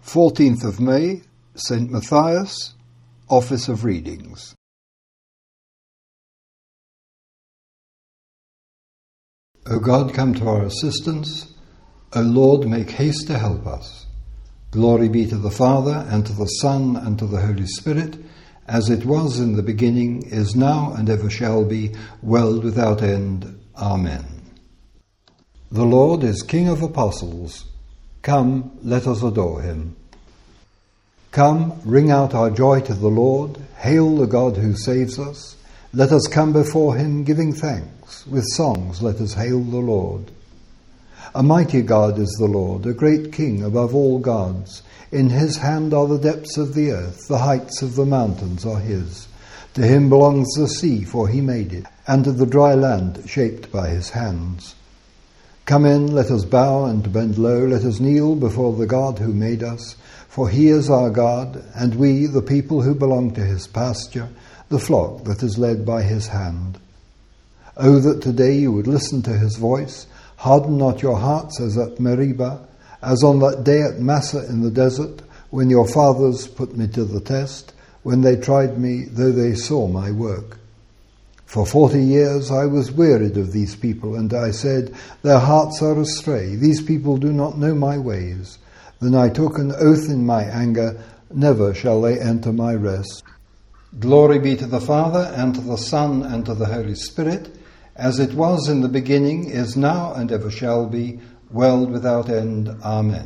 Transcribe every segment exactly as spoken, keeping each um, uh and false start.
fourteenth of May, Saint Matthias, Office of Readings. O God, come to our assistance. O Lord, make haste to help us. Glory be to the Father, and to the Son, and to the Holy Spirit, as it was in the beginning, is now, and ever shall be, world without end. Amen. The Lord is King of apostles. Come, let us adore him. Come, ring out our joy to the Lord. Hail the God who saves us. Let us come before him giving thanks. With songs let us hail the Lord. A mighty God is the Lord, a great King above all gods. In his hand are the depths of the earth, the heights of the mountains are his. To him belongs the sea, for he made it, and the dry land shaped by his hands. Come in, let us bow and bend low, let us kneel before the God who made us. For he is our God, and we, the people who belong to his pasture, the flock that is led by his hand. Oh, that today you would listen to his voice. Harden not your hearts as at Meribah, as on that day at Massah in the desert, when your fathers put me to the test, when they tried me, though they saw my work. For forty years I was wearied of these people, and I said, their hearts are astray, these people do not know my ways. Then I took an oath in my anger, never shall they enter my rest. Glory be to the Father, and to the Son, and to the Holy Spirit, as it was in the beginning, is now, and ever shall be, world without end. Amen.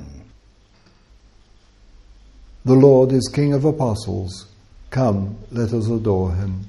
The Lord is King of apostles. Come, let us adore him.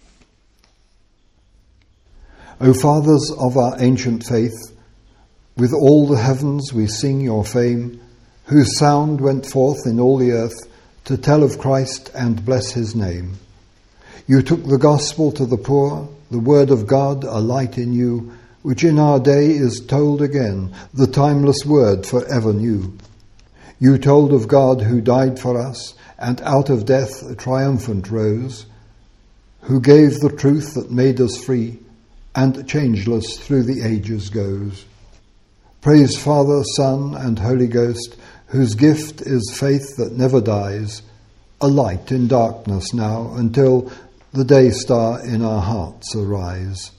O fathers of our ancient faith, with all the heavens we sing your fame, whose sound went forth in all the earth to tell of Christ and bless his name. You took the gospel to the poor, the word of God, a light in you, which in our day is told again, the timeless word forever new. You told of God who died for us, and out of death triumphant rose, who gave the truth that made us free, and changeless through the ages goes. Praise Father, Son, and Holy Ghost, whose gift is faith that never dies, a light in darkness now, until the day star in our hearts arise.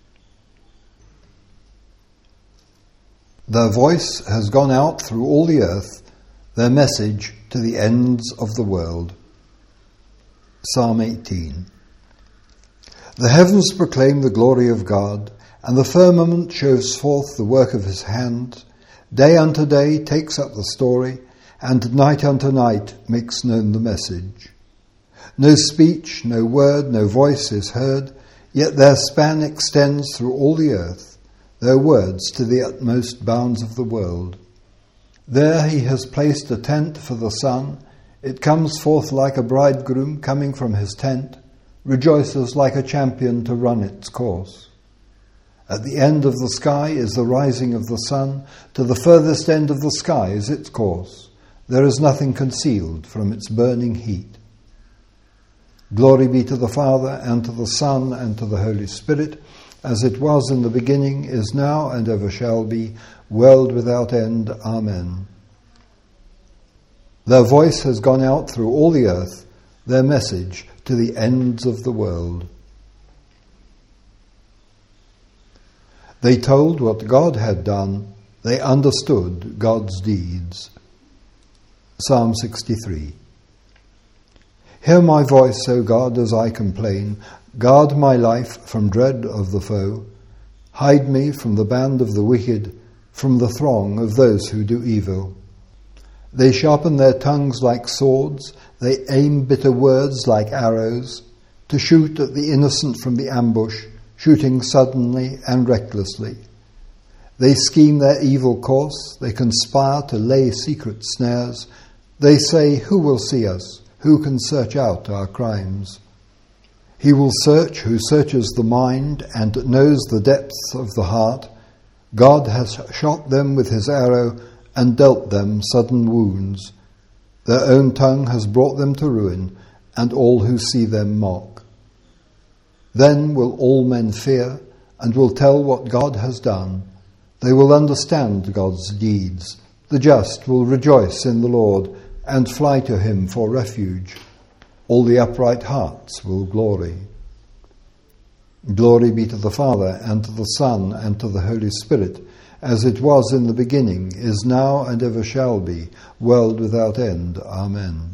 Their voice has gone out through all the earth, their message to the ends of the world. Psalm eighteen. The heavens proclaim the glory of God, and the firmament shows forth the work of his hand. Day unto day takes up the story, and night unto night makes known the message. No speech, no word, no voice is heard, yet their span extends through all the earth, their words to the utmost bounds of the world. There he has placed a tent for the sun. It comes forth like a bridegroom coming from his tent, rejoices like a champion to run its course. At the end of the sky is the rising of the sun, to the furthest end of the sky is its course. There is nothing concealed from its burning heat. Glory be to the Father, and to the Son, and to the Holy Spirit, as it was in the beginning, is now, and ever shall be, world without end. Amen. Their voice has gone out through all the earth, their message to the ends of the world. They told what God had done, they understood God's deeds. Psalm sixty-three. Hear my voice, O God, as I complain. Guard my life from dread of the foe. Hide me from the band of the wicked, from the throng of those who do evil. They sharpen their tongues like swords, they aim bitter words like arrows, to shoot at the innocent from the ambush, shooting suddenly and recklessly. They scheme their evil course, they conspire to lay secret snares. They say, who will see us? Who can search out our crimes? He will search who searches the mind and knows the depths of the heart. God has shot them with his arrow and dealt them sudden wounds. Their own tongue has brought them to ruin, and all who see them mock. Then will all men fear, and will tell what God has done. They will understand God's deeds. The just will rejoice in the Lord, and fly to him for refuge. All the upright hearts will glory. Glory be to the Father, and to the Son, and to the Holy Spirit, as it was in the beginning, is now, and ever shall be, world without end. Amen.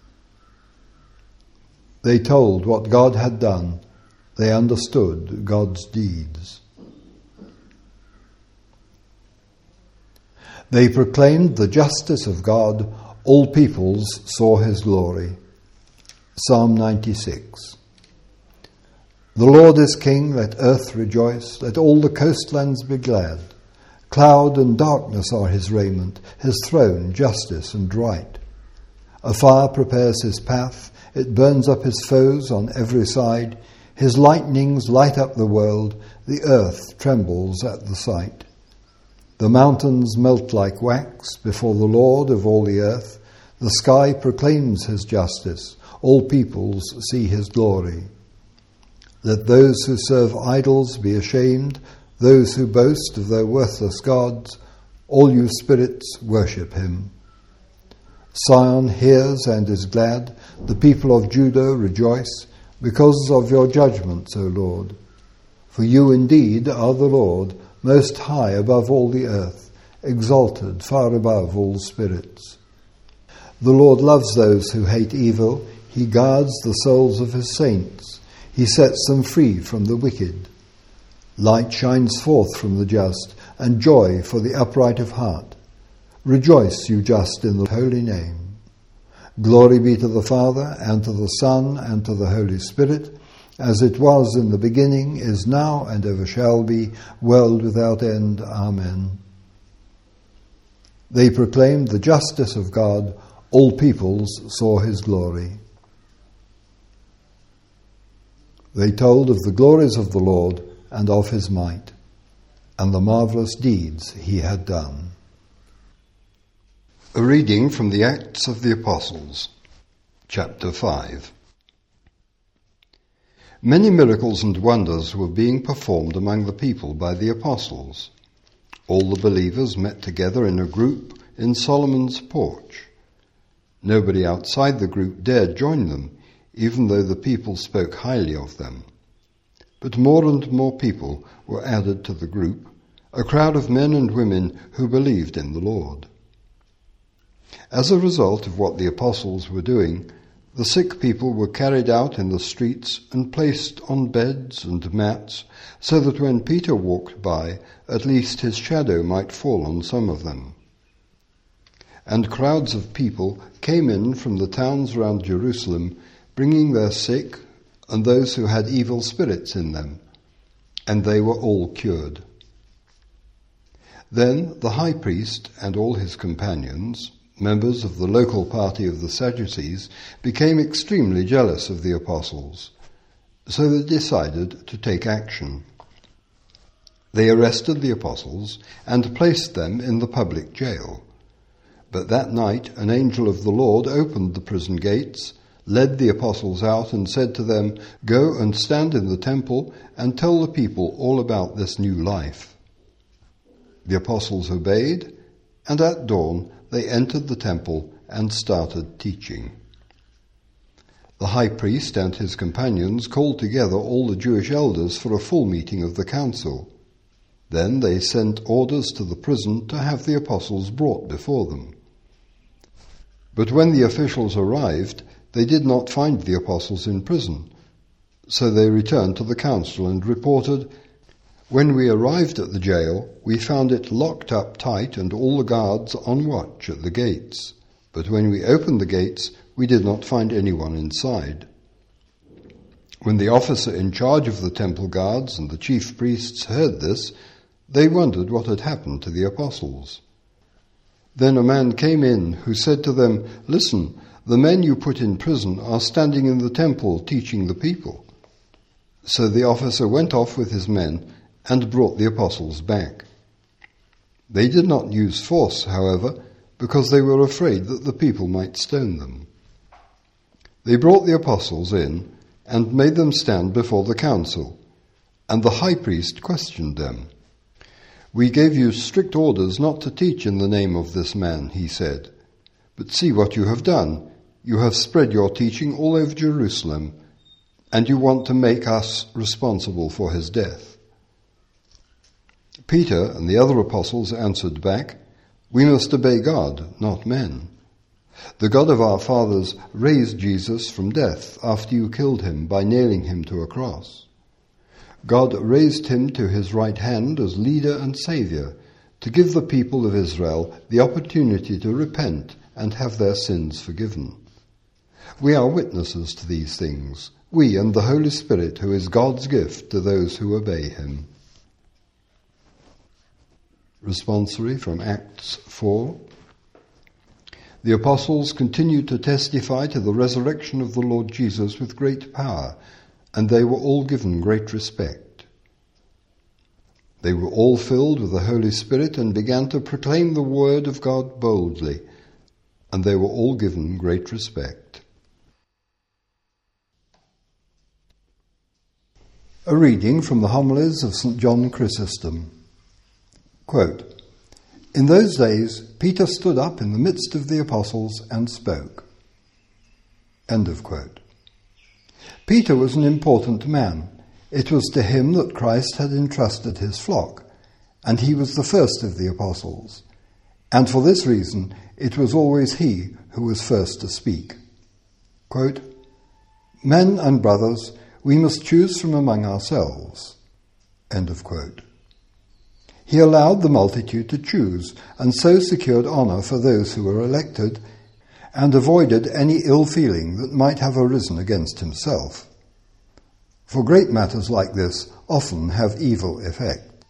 They told what God had done. They understood God's deeds. They proclaimed the justice of God. All peoples saw his glory. Psalm ninety-six. The Lord is King, let earth rejoice, let all the coastlands be glad. Cloud and darkness are his raiment, his throne justice and right. A fire prepares his path, it burns up his foes on every side. His lightnings light up the world, the earth trembles at the sight. The mountains melt like wax before the Lord of all the earth. The sky proclaims his justice, all peoples see his glory. Let those who serve idols be ashamed, those who boast of their worthless gods. All you spirits worship him. Sion hears and is glad, the people of Judah rejoice, because of your judgments, O Lord. For you indeed are the Lord, most high above all the earth, exalted far above all spirits. The Lord loves those who hate evil, he guards the souls of his saints, he sets them free from the wicked. Light shines forth from the just, and joy for the upright of heart. Rejoice, you just, in the holy name. Glory be to the Father, and to the Son, and to the Holy Spirit, as it was in the beginning, is now, and ever shall be, world without end. Amen. They proclaimed the justice of God. All peoples saw his glory. They told of the glories of the Lord and of his might, and the marvellous deeds he had done. A reading from the Acts of the Apostles, chapter five. Many miracles and wonders were being performed among the people by the apostles. All the believers met together in a group in Solomon's porch. Nobody outside the group dared join them, even though the people spoke highly of them. But more and more people were added to the group, a crowd of men and women who believed in the Lord. As a result of what the apostles were doing, the sick people were carried out in the streets and placed on beds and mats, so that when Peter walked by, at least his shadow might fall on some of them. And crowds of people came in from the towns around Jerusalem, bringing their sick and those who had evil spirits in them, and they were all cured. Then the high priest and all his companions, members of the local party of the Sadducees, became extremely jealous of the apostles, so they decided to take action. They arrested the apostles and placed them in the public jail. But that night an angel of the Lord opened the prison gates, led the apostles out, and said to them, "Go and stand in the temple and tell the people all about this new life." The apostles obeyed, and at dawn they entered the temple and started teaching. The high priest and his companions called together all the Jewish elders for a full meeting of the council. Then they sent orders to the prison to have the apostles brought before them. But when the officials arrived, they did not find the apostles in prison. So they returned to the council and reported, "When we arrived at the jail, we found it locked up tight and all the guards on watch at the gates. But when we opened the gates, we did not find anyone inside." When the officer in charge of the temple guards and the chief priests heard this, they wondered what had happened to the apostles. Then a man came in who said to them, "Listen, the men you put in prison are standing in the temple teaching the people." So the officer went off with his men and brought the apostles back. They did not use force, however, because they were afraid that the people might stone them. They brought the apostles in and made them stand before the council, and the high priest questioned them. "We gave you strict orders not to teach in the name of this man," he said. But see what you have done. You have spread your teaching all over Jerusalem, and you want to make us responsible for his death." Peter and the other apostles answered back, "We must obey God, not men. The God of our fathers raised Jesus from death after you killed him by nailing him to a cross. God raised him to his right hand as leader and saviour, to give the people of Israel the opportunity to repent and have their sins forgiven. We are witnesses to these things, we and the Holy Spirit, who is God's gift to those who obey him." Responsory from Acts four. The apostles continued to testify to the resurrection of the Lord Jesus with great power, and they were all given great respect. They were all filled with the Holy Spirit and began to proclaim the word of God boldly, and they were all given great respect. A reading from the homilies of Saint John Chrysostom. Quote, "In those days Peter stood up in the midst of the apostles and spoke." End of quote. Peter was an important man. It was to him that Christ had entrusted his flock, and he was the first of the apostles. And for this reason, it was always he who was first to speak. Quote, "Men and brothers, we must choose from among ourselves." End of quote. He allowed the multitude to choose, and so secured honour for those who were elected, and avoided any ill feeling that might have arisen against himself. For great matters like this often have evil effect.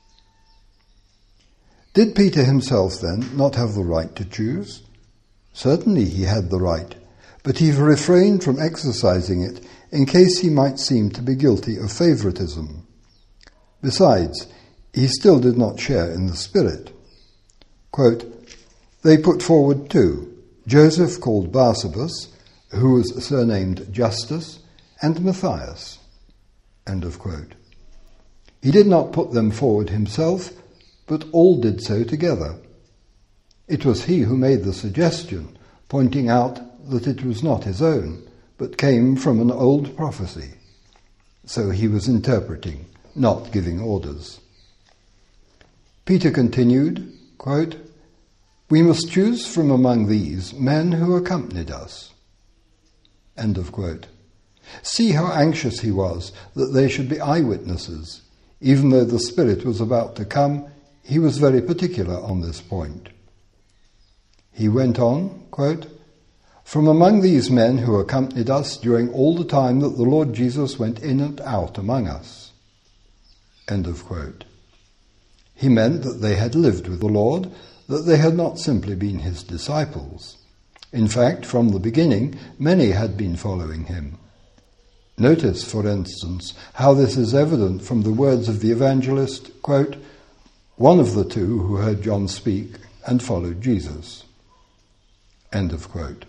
Did Peter himself, then, not have the right to choose? Certainly he had the right, but he refrained from exercising it in case he might seem to be guilty of favouritism. Besides, he still did not share in the Spirit. Quote, "They put forward two, Joseph called Barsabas, who was surnamed Justus, and Matthias." End of quote. He did not put them forward himself, but all did so together. It was he who made the suggestion, pointing out that it was not his own, but came from an old prophecy. So he was interpreting, not giving orders. Peter continued, quote, "We must choose from among these men who accompanied us." End of quote. See how anxious he was that they should be eyewitnesses. Even though the Spirit was about to come, he was very particular on this point. He went on, quote, "From among these men who accompanied us during all the time that the Lord Jesus went in and out among us." End of quote. He meant that they had lived with the Lord, that they had not simply been his disciples. In fact, from the beginning, many had been following him. Notice, for instance, how this is evident from the words of the evangelist, quote, "One of the two who heard John speak and followed Jesus." End of quote.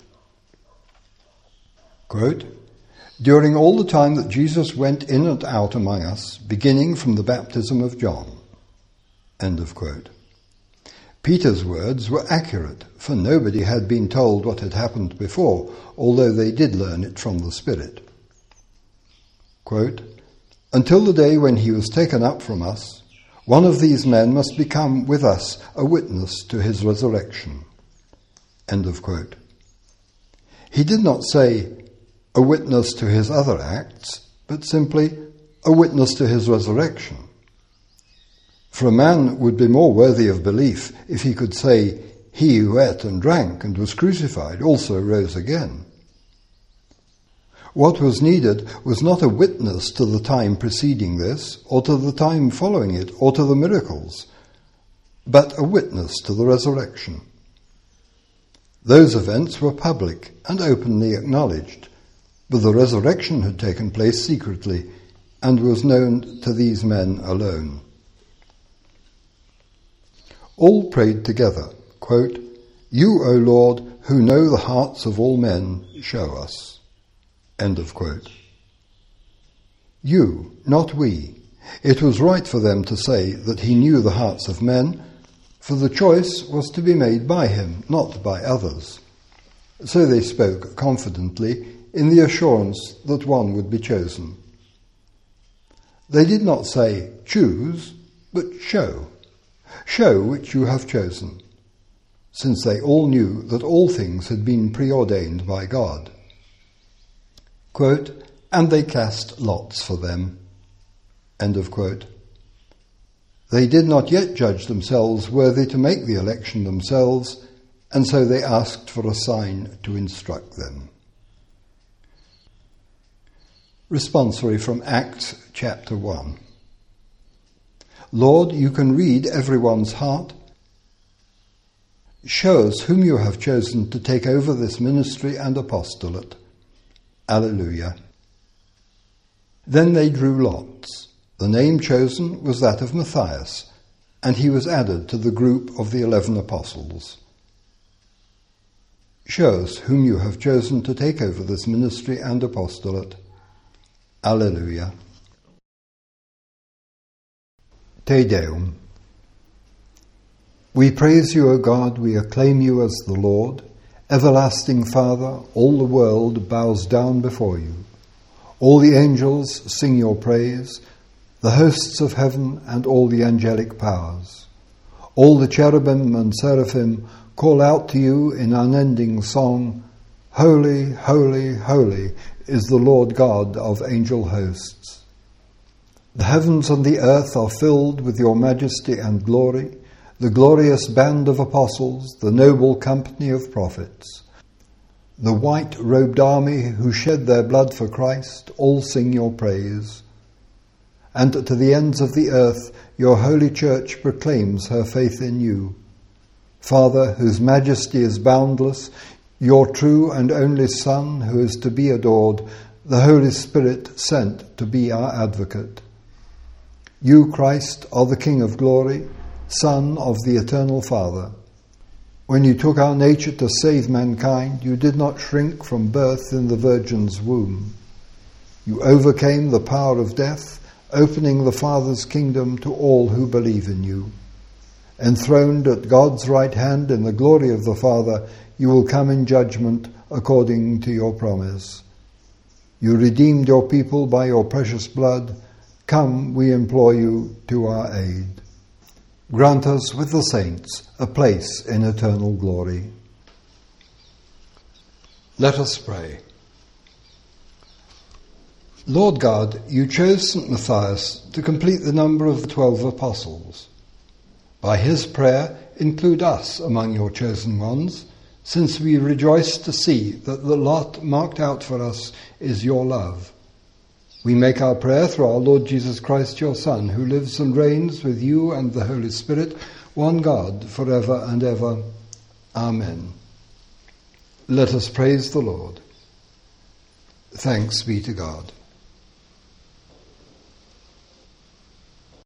Quote, "During all the time that Jesus went in and out among us, beginning from the baptism of John." End of quote. Peter's words were accurate, for nobody had been told what had happened before, although they did learn it from the Spirit. Quote, "Until the day when he was taken up from us, one of these men must become with us a witness to his resurrection." End of quote. He did not say a witness to his other acts, but simply a witness to his resurrection. For a man would be more worthy of belief if he could say, "He who ate and drank and was crucified also rose again." What was needed was not a witness to the time preceding this, or to the time following it, or to the miracles, but a witness to the resurrection. Those events were public and openly acknowledged, but the resurrection had taken place secretly and was known to these men alone. All prayed together, quote, "You, O Lord, who know the hearts of all men, show us." End of quote. You, not we. It was right for them to say that he knew the hearts of men, for the choice was to be made by him, not by others. So they spoke confidently in the assurance that one would be chosen. They did not say, "Choose," but "Show. Show which you have chosen," since they all knew that all things had been preordained by God. Quote, "And they cast lots for them." End of quote. They did not yet judge themselves worthy to make the election themselves, and so they asked for a sign to instruct them. Responsory from Acts chapter one. Lord, you can read everyone's heart. Show us whom you have chosen to take over this ministry and apostolate. Alleluia. Then they drew lots. The name chosen was that of Matthias, and he was added to the group of the eleven apostles. Show us whom you have chosen to take over this ministry and apostolate. Alleluia. Te Deum. We praise you, O God, we acclaim you as the Lord. Everlasting Father, all the world bows down before you. All the angels sing your praise, the hosts of heaven and all the angelic powers. All the cherubim and seraphim call out to you in unending song, Holy, holy, holy is the Lord God of angel hosts. The heavens and the earth are filled with your majesty and glory, the glorious band of apostles, the noble company of prophets. The white-robed army who shed their blood for Christ all sing your praise. And to the ends of the earth your holy church proclaims her faith in you. Father, whose majesty is boundless, your true and only Son, who is to be adored, the Holy Spirit sent to be our advocate. You, Christ, are the King of glory, Son of the eternal Father. When you took our nature to save mankind, you did not shrink from birth in the Virgin's womb. You overcame the power of death, opening the Father's kingdom to all who believe in you. Enthroned at God's right hand in the glory of the Father, you will come in judgment according to your promise. You redeemed your people by your precious blood. Come, we implore you, to our aid. Grant us with the saints a place in eternal glory. Let us pray. Lord God, you chose Saint Matthias to complete the number of the twelve apostles. By his prayer, include us among your chosen ones, since we rejoice to see that the lot marked out for us is your love. We make our prayer through our Lord Jesus Christ, your Son, who lives and reigns with you and the Holy Spirit, one God, forever and ever. Amen. Let us praise the Lord. Thanks be to God.